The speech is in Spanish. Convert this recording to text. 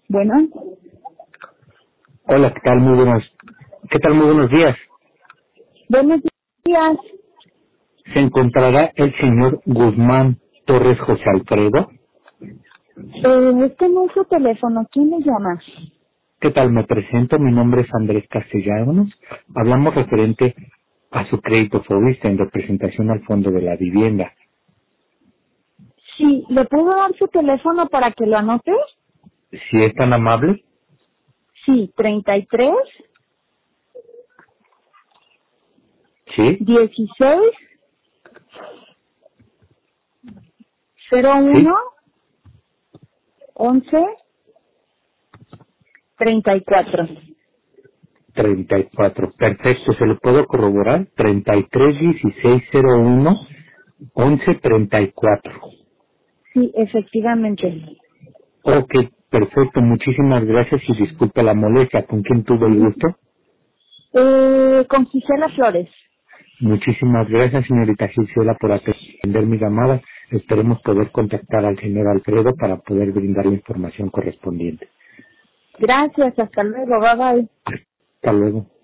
Bueno, Hola, ¿qué tal? ¿Qué tal? Muy buenos días. buenos días. ¿Se encontrará el señor Guzmán Torres José Alfredo? Este no es su teléfono. ¿Quién le llama? ¿Qué tal? Me presento, mi nombre es Andrés Castellanos. Hablamos referente a su crédito Fobista en representación al Fondo de la Vivienda. Sí, ¿le puedo dar su teléfono para que lo anote? Si es tan amable, Sí, 33 ¿sí? 16 ¿Sí? 01 11 34. 34. Perfecto, ¿se lo puedo corroborar? 33-1601-11-34. Sí, efectivamente. Ok, perfecto, muchísimas gracias y disculpe la molestia. ¿Con quién tuve el gusto? Con Gisela Flores. Muchísimas gracias, señorita Gisela, por atender mi llamada. Esperemos poder contactar al señor Alfredo para poder brindar la información correspondiente. Gracias, hasta luego, bye bye. Hasta luego.